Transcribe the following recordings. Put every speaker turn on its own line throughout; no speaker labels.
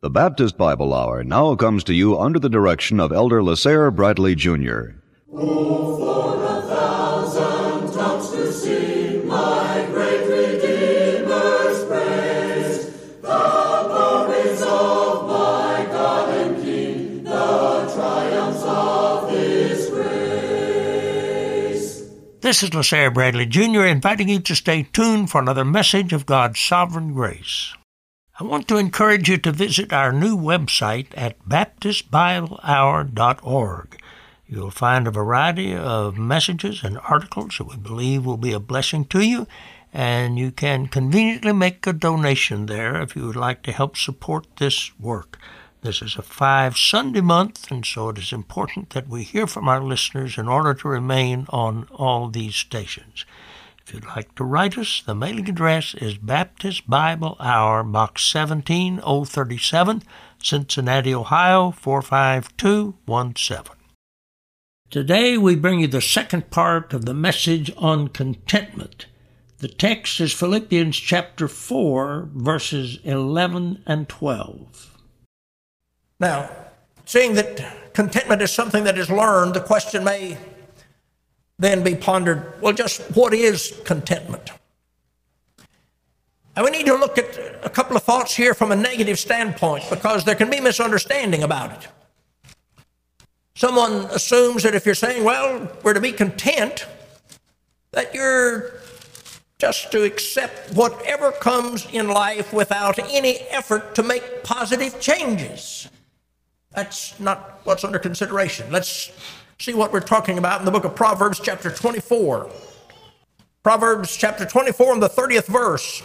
The Baptist Bible Hour now comes to you under the direction of Elder LaSalle Bradley Jr.
Oh, for 1,000 tongues to sing my great Redeemer's praise, the glories of my God and King, the triumphs of His grace.
This is LaSalle Bradley Jr. inviting you to stay tuned for another message of God's sovereign grace. I want to encourage you to visit our new website at baptistbiblehour.org. You'll find a variety of messages and articles that we believe will be a blessing to you, and you can conveniently make a donation there if you would like to help support this work. This is a 5-Sunday month, and so it is important that we hear from our listeners in order to remain on all these stations. If you'd like to write us, the mailing address is Baptist Bible Hour, Box 17037, Cincinnati, Ohio, 45217. Today we bring you the second part of the message on contentment. The text is Philippians chapter 4, verses 11 and 12.
Now, seeing that contentment is something that is learned, the question may then be pondered, well, just what is contentment? And we need to look at a couple of thoughts here from a negative standpoint, because there can be misunderstanding about it. Someone assumes that if you're saying, well, we're to be content, that you're just to accept whatever comes in life without any effort to make positive changes. That's not what's under consideration. Let's see what we're talking about in the book of Proverbs chapter 24. Proverbs chapter 24 and the 30th verse.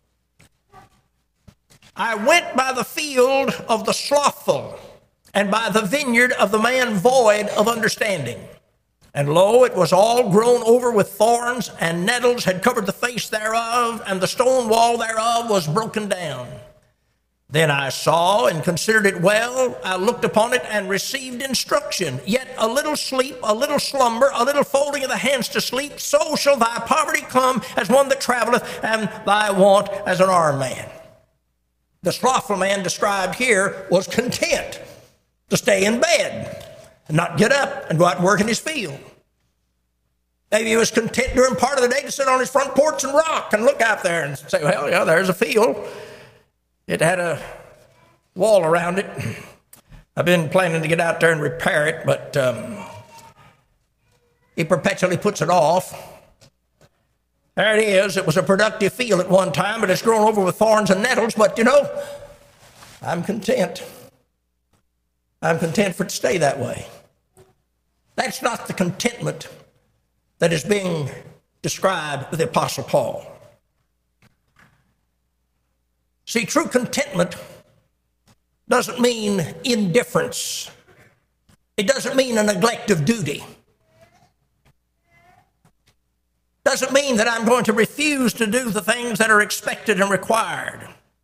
I went by the field of the slothful, and by the vineyard of the man void of understanding. And lo, it was all grown over with thorns, and nettles had covered the face thereof, and the stone wall thereof was broken down. Then I saw and considered it well. I looked upon it and received instruction. Yet a little sleep, a little slumber, a little folding of the hands to sleep, so shall thy poverty come as one that traveleth, and thy want as an armed man. The slothful man described here was content to stay in bed and not get up and go out and work in his field. Maybe he was content during part of the day to sit on his front porch and rock and look out there and say, well, yeah, there's a field. It had a wall around it. I've been planning to get out there and repair it, but he perpetually puts it off. There it is. It was a productive field at one time, but it's grown over with thorns and nettles. But, you know, I'm content. I'm content for it to stay that way. That's not the contentment that is being described with the Apostle Paul. See, true contentment doesn't mean indifference. It doesn't mean a neglect of duty. Doesn't mean that I'm going to refuse to do the things that are expected and required.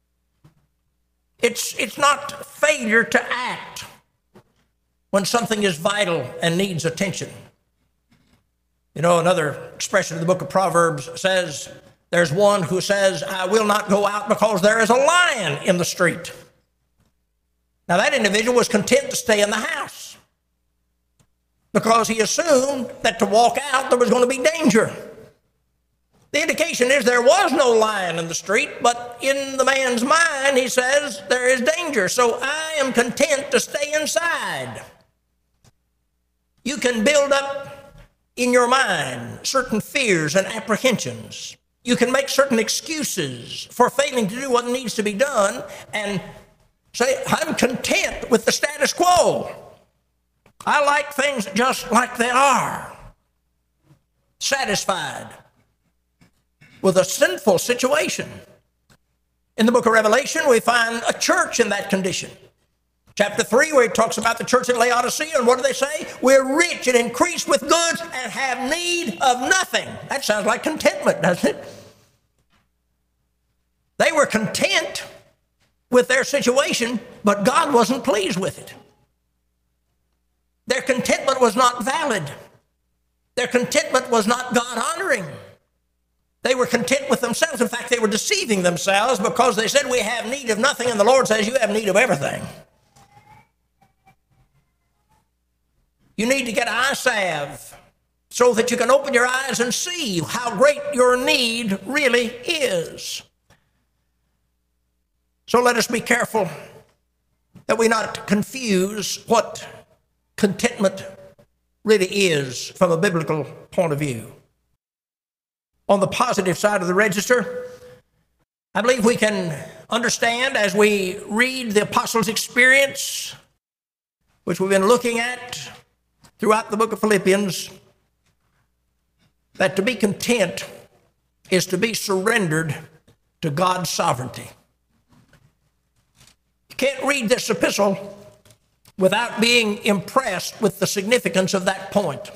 It's not failure to act when something is vital and needs attention. You know, another expression in the book of Proverbs says, there's one who says, I will not go out because there is a lion in the street. Now, that individual was content to stay in the house because he assumed that to walk out there was going to be danger. The indication is there was no lion in the street, but in the man's mind, he says there is danger. So I am content to stay inside. You can build up in your mind certain fears and apprehensions. You can make certain excuses for failing to do what needs to be done and say, I'm content with the status quo. I like things just like they are. Satisfied with a sinful situation. In the book of Revelation, we find a church in that condition. Chapter 3, where he talks about the church at Laodicea, and what do they say? We're rich and increased with goods and have need of nothing. That sounds like contentment, doesn't it? They were content with their situation, but God wasn't pleased with it. Their contentment was not valid. Their contentment was not God-honoring. They were content with themselves. In fact, they were deceiving themselves because they said, we have need of nothing, and the Lord says, you have need of everything. You need to get eye salve so that you can open your eyes and see how great your need really is. So let us be careful that we not confuse what contentment really is from a biblical point of view. On the positive side of the register, I believe we can understand as we read the apostles' experience, which we've been looking at throughout the book of Philippians, that to be content is to be surrendered to God's sovereignty. You can't read this epistle without being impressed with the significance of that point.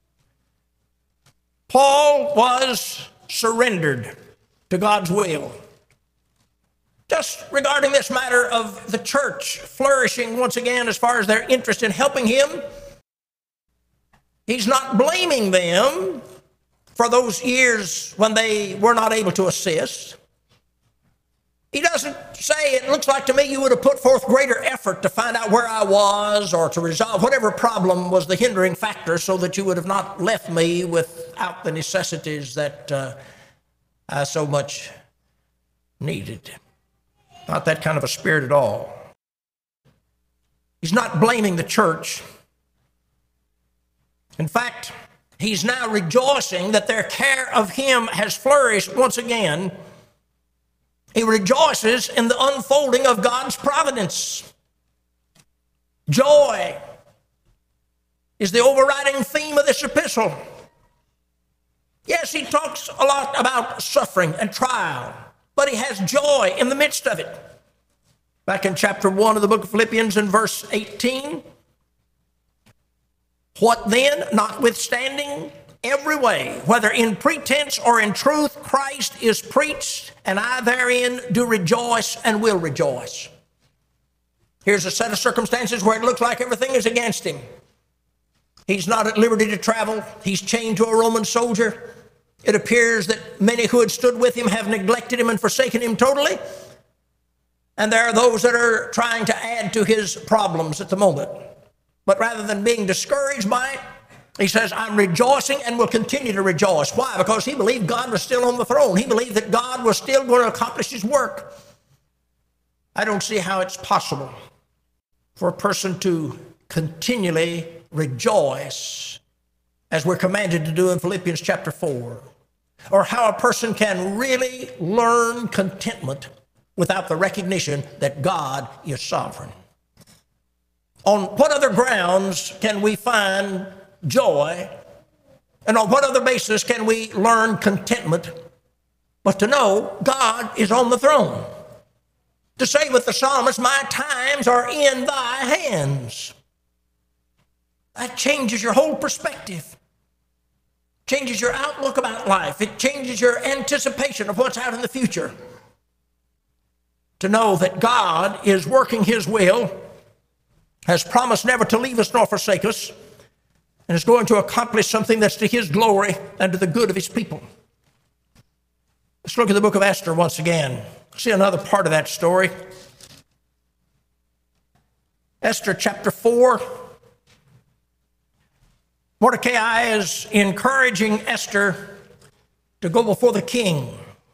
Paul was surrendered to God's will. Just regarding this matter of the church flourishing once again as far as their interest in helping him, he's not blaming them for those years when they were not able to assist. He doesn't say, it looks like to me you would have put forth greater effort to find out where I was or to resolve whatever problem was the hindering factor so that you would have not left me without the necessities that I so much needed. Not that kind of a spirit at all. He's not blaming the church. In fact, he's now rejoicing that their care of him has flourished once again. He rejoices in the unfolding of God's providence. Joy is the overriding theme of this epistle. Yes, he talks a lot about suffering and trial, but he has joy in the midst of it. Back in chapter 1 of the book of Philippians in verse 18, what then, notwithstanding every way, whether in pretense or in truth, Christ is preached, and I therein do rejoice and will rejoice. Here's a set of circumstances where it looks like everything is against him. He's not at liberty to travel. He's chained to a Roman soldier. It appears that many who had stood with him have neglected him and forsaken him totally. And there are those that are trying to add to his problems at the moment. But rather than being discouraged by it, he says, I'm rejoicing and will continue to rejoice. Why? Because he believed God was still on the throne. He believed that God was still going to accomplish his work. I don't see how it's possible for a person to continually rejoice as we're commanded to do in Philippians chapter 4, or how a person can really learn contentment without the recognition that God is sovereign. On what other grounds can we find joy, and on what other basis can we learn contentment but to know God is on the throne? To say with the psalmist, my times are in thy hands. That changes your whole perspective. Changes your outlook about life. It changes your anticipation of what's out in the future. To know that God is working his will, has promised never to leave us nor forsake us, and is going to accomplish something that's to his glory and to the good of his people. Let's look at the book of Esther once again. See another part of that story. Esther chapter 4. Mordecai is encouraging Esther to go before the king.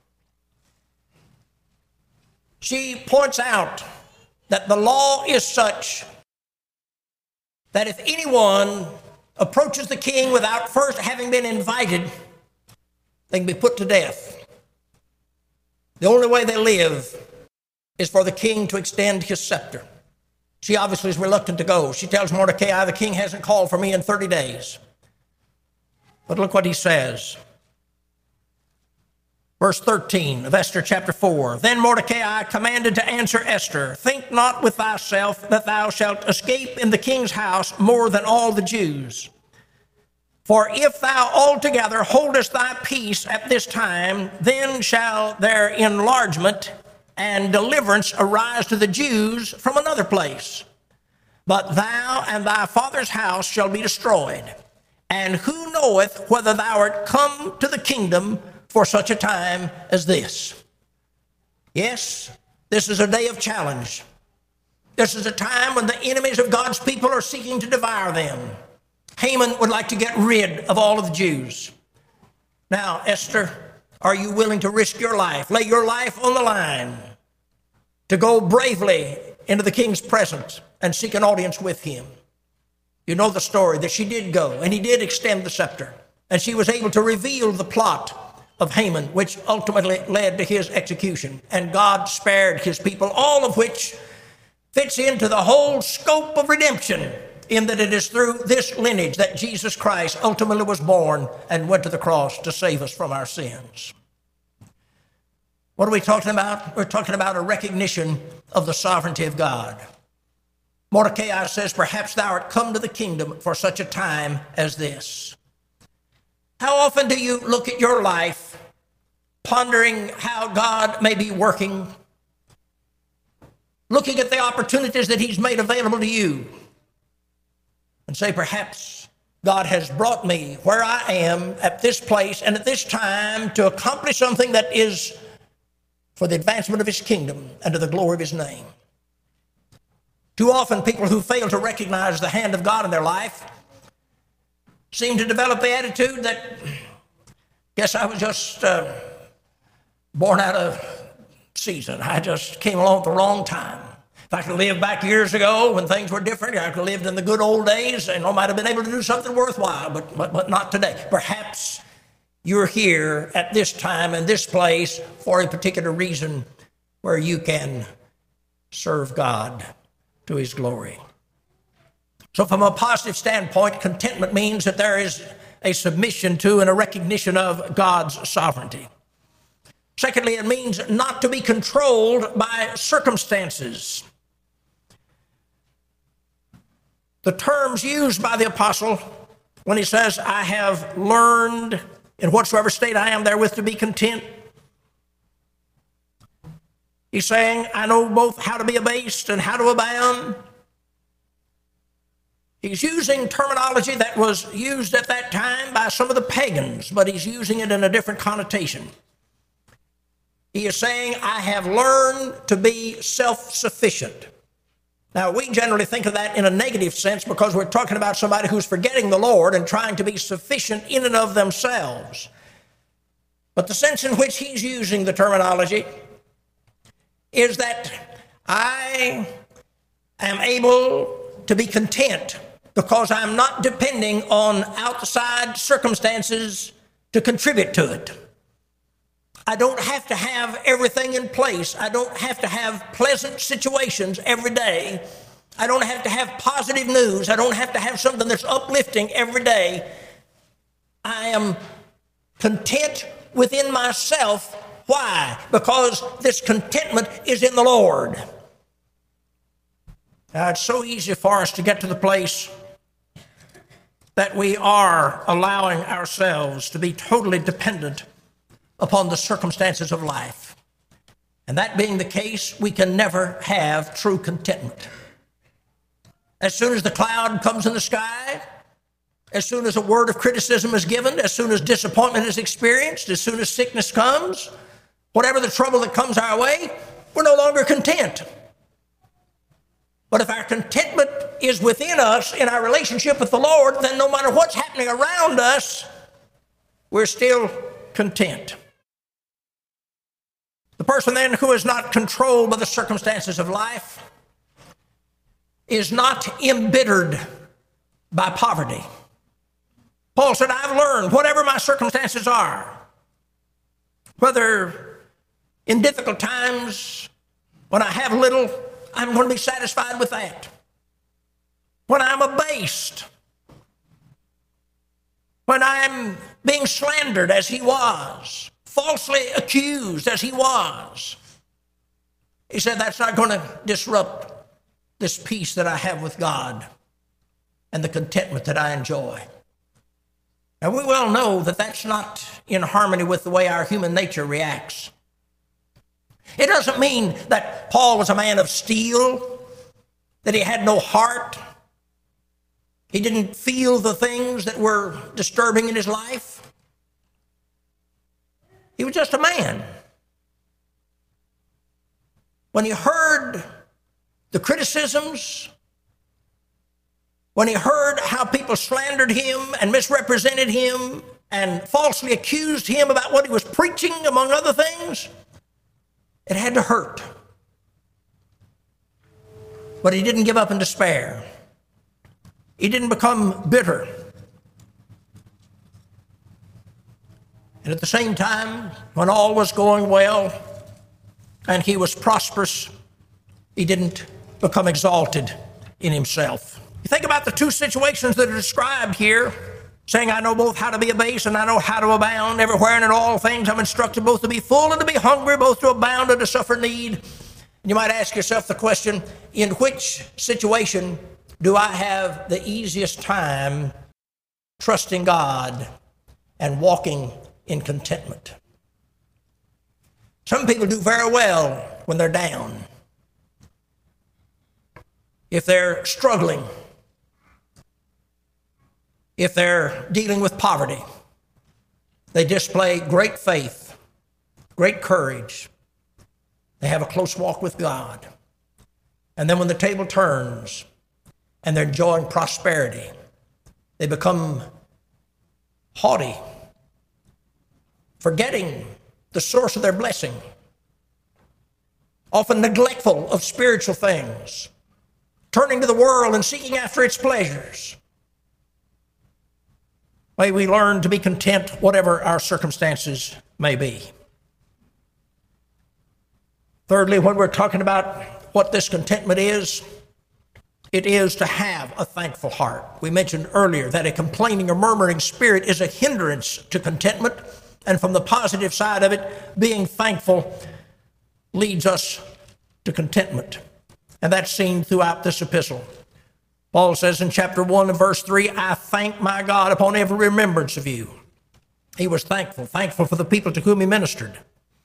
She points out that the law is such that if anyone approaches the king without first having been invited, they can be put to death. The only way they live is for the king to extend his scepter. She obviously is reluctant to go. She tells Mordecai, the king hasn't called for me in 30 days. But look what he says. Verse 13 of Esther chapter 4. Then Mordecai commanded to answer Esther, think not with thyself that thou shalt escape in the king's house more than all the Jews. For if thou altogether holdest thy peace at this time, then shall their enlargement and deliverance arise to the Jews from another place. But thou and thy father's house shall be destroyed. And who knoweth whether thou art come to the kingdom for such a time as this. Yes, this is a day of challenge. This is a time when the enemies of God's people are seeking to devour them. Haman would like to get rid of all of the Jews. Now, Esther, are you willing to risk your life, lay your life on the line, to go bravely into the king's presence and seek an audience with him? You know the story that she did go, and he did extend the scepter, and she was able to reveal the plot of Haman, which ultimately led to his execution. And God spared his people, all of which fits into the whole scope of redemption, in that it is through this lineage that Jesus Christ ultimately was born and went to the cross to save us from our sins. What are we talking about? We're talking about a recognition of the sovereignty of God. Mordecai says, perhaps thou art come to the kingdom for such a time as this. How often do you look at your life pondering how God may be working, looking at the opportunities that he's made available to you, and say, perhaps God has brought me where I am at this place and at this time to accomplish something that is for the advancement of his kingdom and to the glory of his name. Too often, people who fail to recognize the hand of God in their life seem to develop the attitude that, guess I was just born out of season. I just came along at the wrong time. If I could live back years ago when things were different, I could have lived in the good old days and I might have been able to do something worthwhile, but not today. Perhaps you're here at this time and this place for a particular reason where you can serve God to his glory. So from a positive standpoint, contentment means that there is a submission to and a recognition of God's sovereignty. Secondly, it means not to be controlled by circumstances. The terms used by the apostle when he says, I have learned in whatsoever state I am therewith to be content. He's saying, I know both how to be abased and how to abound. He's using terminology that was used at that time by some of the pagans, but he's using it in a different connotation. He is saying, I have learned to be self-sufficient. Now, we generally think of that in a negative sense because we're talking about somebody who's forgetting the Lord and trying to be sufficient in and of themselves. But the sense in which he's using the terminology is that I am able to be content because I'm not depending on outside circumstances to contribute to it. I don't have to have everything in place. I don't have to have pleasant situations every day. I don't have to have positive news. I don't have to have something that's uplifting every day. I am content within myself. Why? Because this contentment is in the Lord. Now, it's so easy for us to get to the place that we are allowing ourselves to be totally dependent upon the circumstances of life. And that being the case, we can never have true contentment. As soon as the cloud comes in the sky, as soon as a word of criticism is given, as soon as disappointment is experienced, as soon as sickness comes, whatever the trouble that comes our way, we're no longer content. But if our contentment is within us in our relationship with the Lord, then no matter what's happening around us, we're still content. The person then who is not controlled by the circumstances of life is not embittered by poverty. Paul said, I've learned, whatever my circumstances are, whether in difficult times, when I have little, I'm going to be satisfied with that. When I'm abased, when I'm being slandered as he was, falsely accused as he was, he said, that's not going to disrupt this peace that I have with God and the contentment that I enjoy. Now, we well know that that's not in harmony with the way our human nature reacts. It doesn't mean that Paul was a man of steel, that he had no heart. He didn't feel the things that were disturbing in his life. He was just a man. When he heard the criticisms, when he heard how people slandered him and misrepresented him and falsely accused him about what he was preaching, among other things, it had to hurt. But he didn't give up in despair. He didn't become bitter. And at the same time, when all was going well and he was prosperous, he didn't become exalted in himself. You think about the two situations that are described here, saying, I know both how to be abased and I know how to abound. Everywhere and in all things I'm instructed both to be full and to be hungry, both to abound and to suffer need. And you might ask yourself the question, in which situation do I have the easiest time trusting God and walking in contentment? Some people do very well when they're down. If they're struggling, if they're dealing with poverty, they display great faith, great courage. They have a close walk with God. And then when the table turns and they're enjoying prosperity, they become haughty, forgetting the source of their blessing, often neglectful of spiritual things, turning to the world and seeking after its pleasures. May we learn to be content whatever our circumstances may be. Thirdly, when we're talking about what this contentment is, it is to have a thankful heart. We mentioned earlier that a complaining or murmuring spirit is a hindrance to contentment, and from the positive side of it, being thankful leads us to contentment. And that's seen throughout this epistle. Paul says in chapter 1 and verse 3, I thank my God upon every remembrance of you. He was thankful for the people to whom he ministered.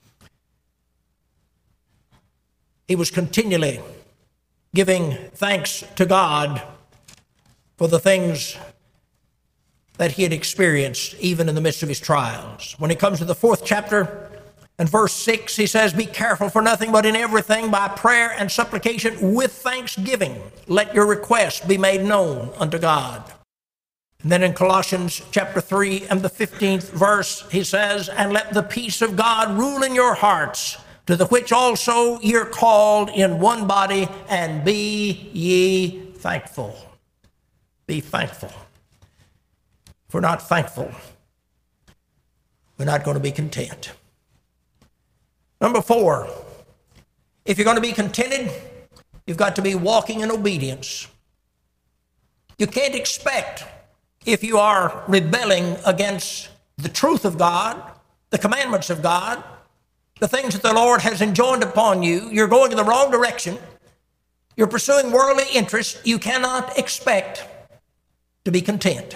He was continually giving thanks to God for the things that he had experienced, even in the midst of his trials. When he comes to the 4th chapter and verse 6, he says, be careful for nothing, but in everything by prayer and supplication with thanksgiving, let your requests be made known unto God. And then in Colossians chapter 3 and the 15th verse, he says, and let the peace of God rule in your hearts, to the which also you're called in one body, and be ye thankful. Be thankful. If we're not thankful, we're not going to be content. Number 4, if you're going to be contented, you've got to be walking in obedience. You can't expect, if you are rebelling against the truth of God, the commandments of God, the things that the Lord has enjoined upon you, you're going in the wrong direction, you're pursuing worldly interests, you cannot expect to be content.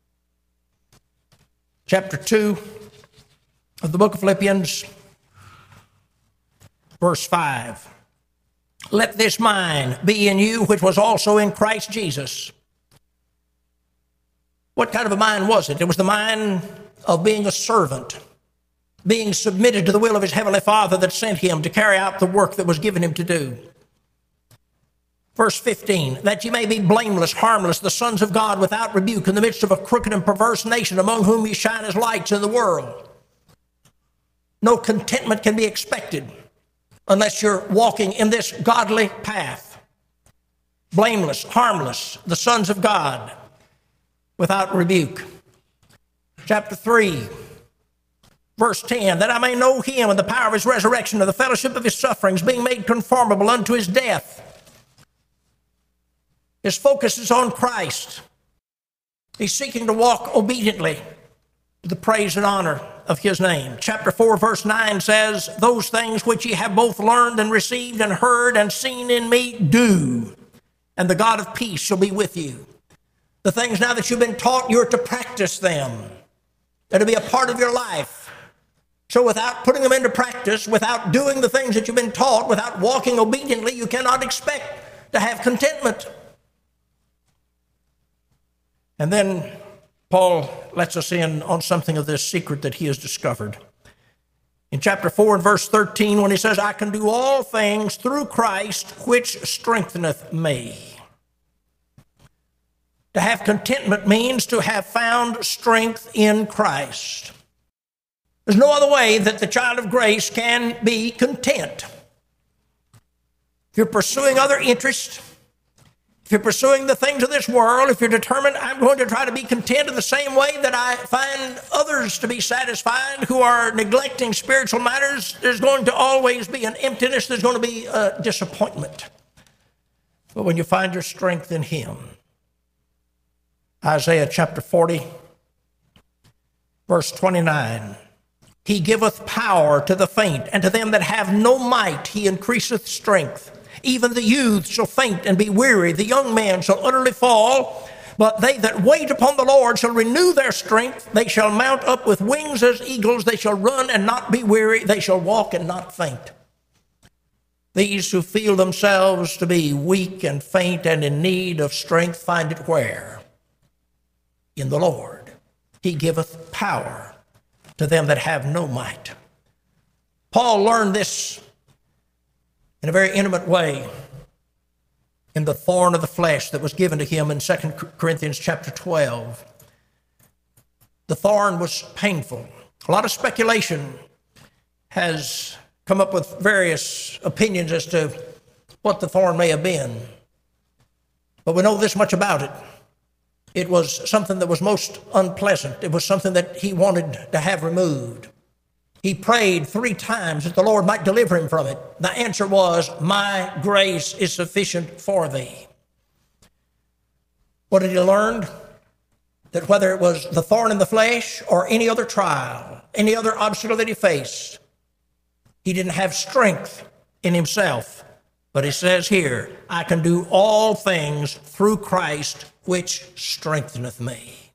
Chapter 2 of the book of Philippians, verse 5. Let this mind be in you, which was also in Christ Jesus. What kind of a mind was it? It was the mind of being a servant, being submitted to the will of his heavenly Father that sent him to carry out the work that was given him to do. Verse 15, that ye may be blameless, harmless, the sons of God without rebuke in the midst of a crooked and perverse nation, among whom ye shine as lights in the world. No contentment can be expected unless you're walking in this godly path. Blameless, harmless, the sons of God without rebuke. Chapter 3, verse 10, that I may know him and the power of his resurrection and the fellowship of his sufferings, being made conformable unto his death. His focus is on Christ. He's seeking to walk obediently to the praise and honor of his name. Chapter 4, verse 9 says, those things which ye have both learned and received and heard and seen in me, do, and the God of peace shall be with you. The things now that you've been taught, you're to practice them. They're to be a part of your life. So without putting them into practice, without doing the things that you've been taught, without walking obediently, you cannot expect to have contentment. And then Paul lets us in on something of this secret that he has discovered. In chapter 4 and verse 13, when he says, I can do all things through Christ, which strengtheneth me. To have contentment means to have found strength in Christ. There's no other way that the child of grace can be content. If you're pursuing other interests, if you're pursuing the things of this world, if you're determined, I'm going to try to be content in the same way that I find others to be satisfied who are neglecting spiritual matters, there's going to always be an emptiness, there's going to be a disappointment. But when you find your strength in Him, Isaiah chapter 40, verse 29, He giveth power to the faint, and to them that have no might He increaseth strength. Even the youth shall faint and be weary, the young man shall utterly fall. But they that wait upon the Lord shall renew their strength. They shall mount up with wings as eagles. They shall run and not be weary. They shall walk and not faint. These who feel themselves to be weak and faint and in need of strength find it where? In the Lord. He giveth power to them that have no might. Paul learned this in a very intimate way in the thorn of the flesh that was given to him in 2 Corinthians chapter 12. The thorn was painful. A lot of speculation has come up with various opinions as to what the thorn may have been. But we know this much about it. It was something that was most unpleasant. It was something that he wanted to have removed. He prayed 3 times that the Lord might deliver him from it. The answer was, my grace is sufficient for thee. What did he learn? That whether it was the thorn in the flesh or any other trial, any other obstacle that he faced, he didn't have strength in himself. But he says here, I can do all things through Christ, which strengtheneth me.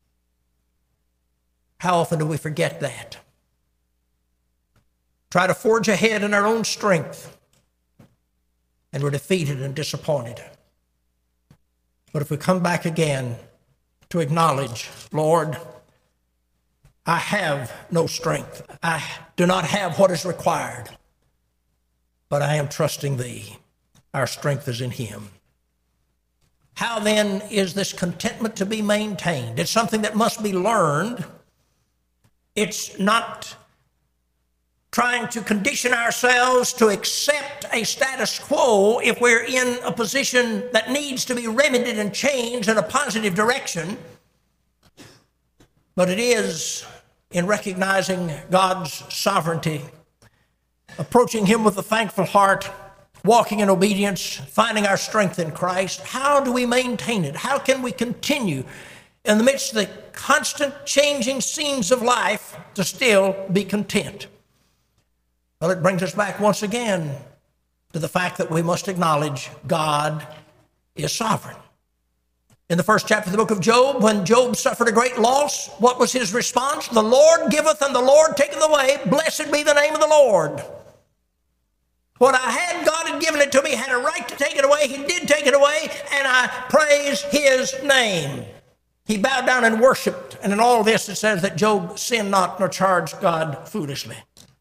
How often do we forget that? Try to forge ahead in our own strength, and we're defeated and disappointed. But if we come back again to acknowledge, Lord, I have no strength. I do not have what is required, but I am trusting Thee. Our strength is in Him. How then is this contentment to be maintained? It's something that must be learned. It's not trying to condition ourselves to accept a status quo if we're in a position that needs to be remedied and changed in a positive direction. But it is in recognizing God's sovereignty, approaching Him with a thankful heart, walking in obedience, finding our strength in Christ. How do we maintain it? How can we continue in the midst of the constant changing scenes of life to still be content? Well, it brings us back once again to the fact that we must acknowledge God is sovereign. In the first chapter of the book of Job, when Job suffered a great loss, what was his response? The Lord giveth and the Lord taketh away. Blessed be the name of the Lord. What I had, God had given it to me, had a right to take it away. He did take it away, and I praise His name. He bowed down and worshiped, and in all this it says that Job sinned not nor charged God foolishly.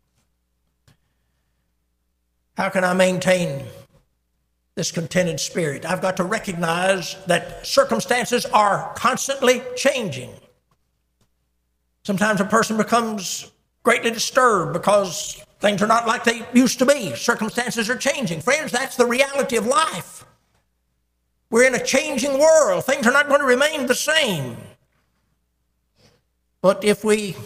How can I maintain this contented spirit? I've got to recognize that circumstances are constantly changing. Sometimes a person becomes greatly disturbed because things are not like they used to be. Circumstances are changing. Friends, that's the reality of life. We're in a changing world. Things are not going to remain the same. But if we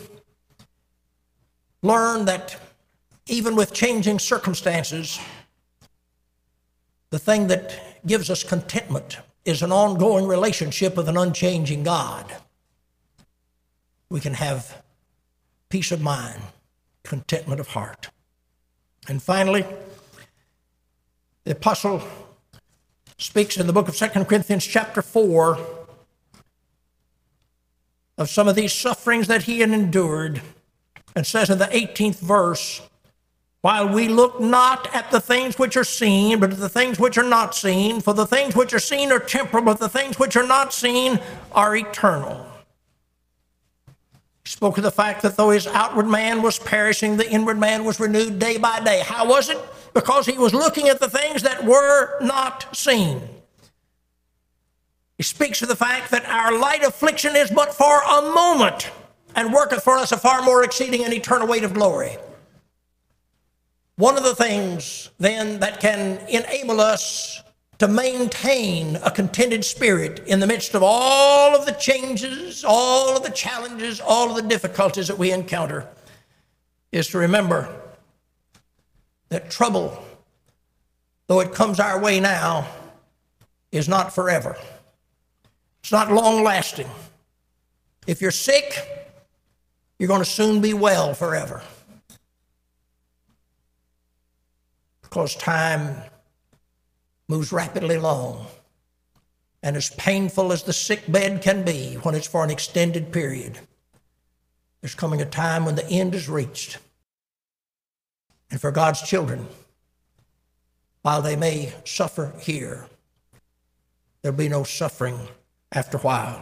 learn that even with changing circumstances, the thing that gives us contentment is an ongoing relationship with an unchanging God, we can have peace of mind, contentment of heart. And finally, the apostle speaks in the book of 2 Corinthians chapter 4 of some of these sufferings that he had endured, and says in the 18th verse, while we look not at the things which are seen, but at the things which are not seen, for the things which are seen are temporal, but the things which are not seen are eternal. He spoke of the fact that though his outward man was perishing, the inward man was renewed day by day. How was it? Because he was looking at the things that were not seen. He speaks of the fact that our light affliction is but for a moment, and worketh for us a far more exceeding and eternal weight of glory. One of the things, then, that can enable us to maintain a contented spirit in the midst of all of the changes, all of the challenges, all of the difficulties that we encounter, is to remember that trouble, though it comes our way now, is not forever. It's not long-lasting. If you're sick, you're going to soon be well forever. Because time moves rapidly along. And as painful as the sick bed can be when it's for an extended period, there's coming a time when the end is reached. And for God's children, while they may suffer here, there'll be no suffering after a while.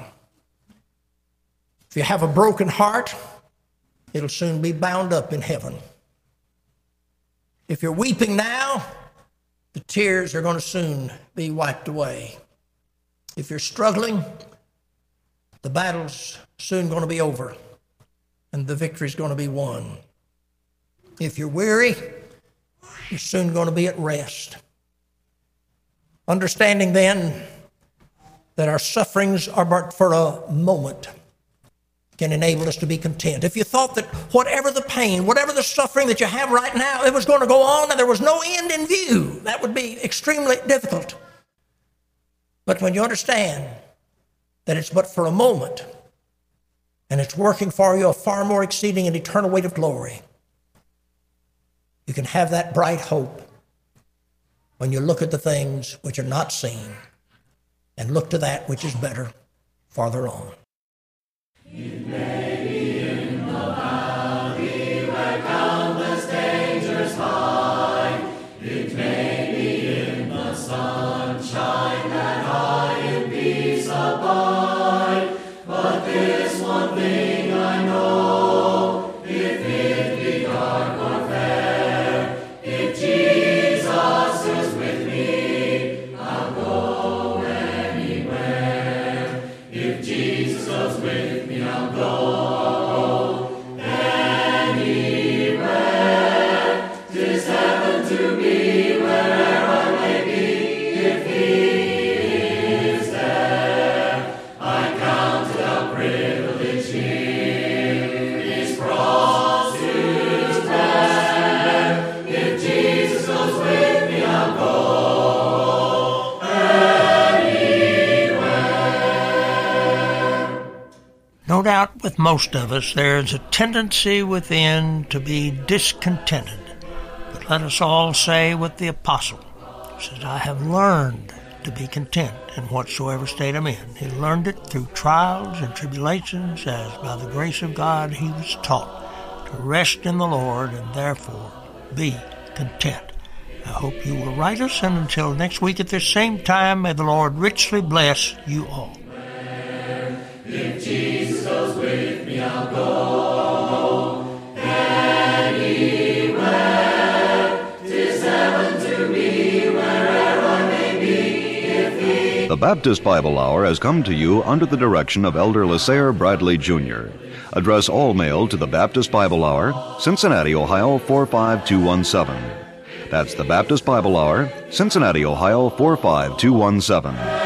If you have a broken heart, it'll soon be bound up in heaven. If you're weeping now, the tears are going to soon be wiped away. If you're struggling, the battle's soon going to be over and the victory's going to be won. If you're weary, you're soon going to be at rest. Understanding then that our sufferings are but for a moment can enable us to be content. If you thought that whatever the pain, whatever the suffering that you have right now, it was going to go on and there was no end in view, that would be extremely difficult. But when you understand that it's but for a moment and it's working for you a far more exceeding and eternal weight of glory, you can have that bright hope when you look at the things which are not seen and look to that which is better farther on.
It may be in the valley where countless dangers hide. It may be in the sunshine that I in peace abide. But this one thing I know, if it be dark or fair, if Jesus is with me, I'll go anywhere. If Jesus goes with me, I'll go anywhere. 'Tis heaven to me where'er I may be. If He is there, I count it a privilege here His cross to bear. If Jesus goes with me, I'll go anywhere.
No doubt with most of us, there's a tendency within to be discontented. But let us all say with the apostle, he says, I have learned to be content in whatsoever state I'm in. He learned it through trials and tribulations, as by the grace of God he was taught to rest in the Lord and therefore be content. I hope you will write us, and until next week at this same time, may the Lord richly bless you all.
If Jesus goes with me, I'll go anywhere. 'Tis heaven to me wherever I may be. If He
The Baptist Bible Hour has come to you under the direction of Elder LaSalle Bradley Jr. Address all mail to the Baptist Bible Hour, Cincinnati, Ohio 45217. That's the Baptist Bible Hour, Cincinnati, Ohio 45217.